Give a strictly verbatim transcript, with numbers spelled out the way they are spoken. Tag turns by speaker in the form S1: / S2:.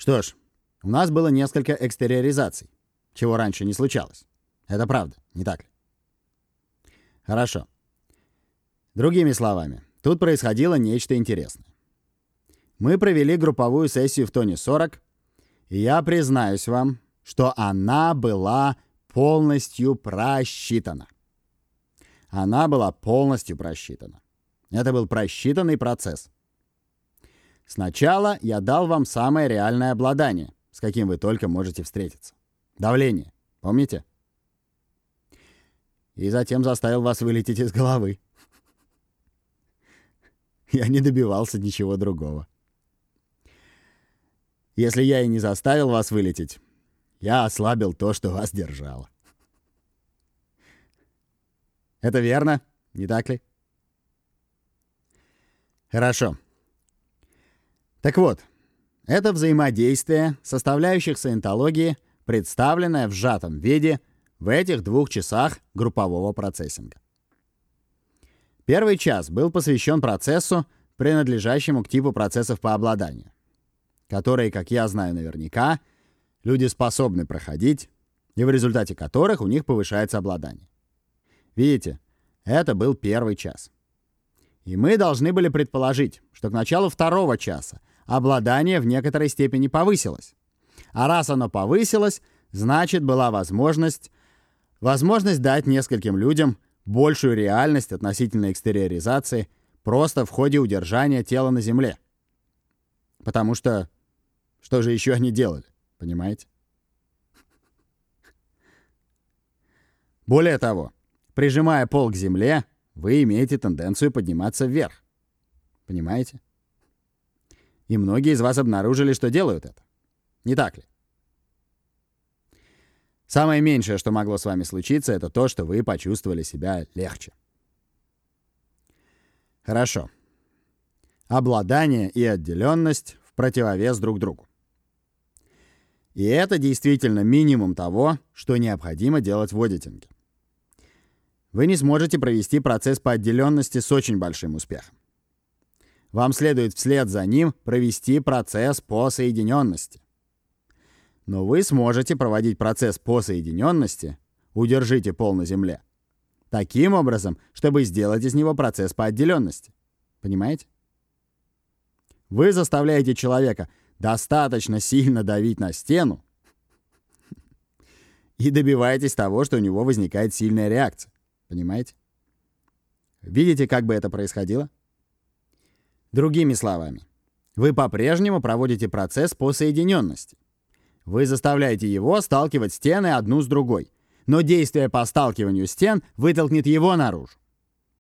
S1: Что ж, у нас было несколько экстериоризаций, чего раньше не случалось. Это правда, не так ли? Хорошо. Другими словами, тут происходило нечто интересное. Мы провели групповую сессию в Тони сорок, и я признаюсь вам, что она была полностью просчитана. Она была полностью просчитана. Это был просчитанный процесс. Сначала я дал вам самое реальное обладание, с каким вы только можете встретиться. Давление. Помните? И затем заставил вас вылететь из головы. Я не добивался ничего другого. Если я и не заставил вас вылететь, я ослабил то, что вас держало. Это верно, не так ли? Хорошо. Так вот, это взаимодействие составляющих саентологии, представленное в сжатом виде в этих двух часах группового процессинга. Первый час был посвящен процессу, принадлежащему к типу процессов по обладанию, которые, как я знаю наверняка, люди способны проходить, и в результате которых у них повышается обладание. Видите, это был первый час. И мы должны были предположить, что к началу второго часа обладание в некоторой степени повысилось. А раз оно повысилось, значит, была возможность, возможность дать нескольким людям большую реальность относительно экстериоризации просто в ходе удержания тела на земле. Потому что что же еще они делали, понимаете? Более того, прижимая пол к земле, вы имеете тенденцию подниматься вверх. Понимаете? И многие из вас обнаружили, что делают это. Не так ли? Самое меньшее, что могло с вами случиться, это то, что вы почувствовали себя легче. Хорошо. Обладание и отделенность в противовес друг другу. И это действительно минимум того, что необходимо делать в одитинге. Вы не сможете провести процесс по отделенности с очень большим успехом. Вам следует вслед за ним провести процесс по соединенности. Но вы сможете проводить процесс по соединенности, удержите пол на земле, таким образом, чтобы сделать из него процесс по отделенности. Понимаете? Вы заставляете человека достаточно сильно давить на стену и добиваетесь того, что у него возникает сильная реакция. Понимаете? Видите, как бы это происходило? Другими словами, вы по-прежнему проводите процесс по соединенности. Вы заставляете его сталкивать стены одну с другой, но действие по сталкиванию стен вытолкнет его наружу.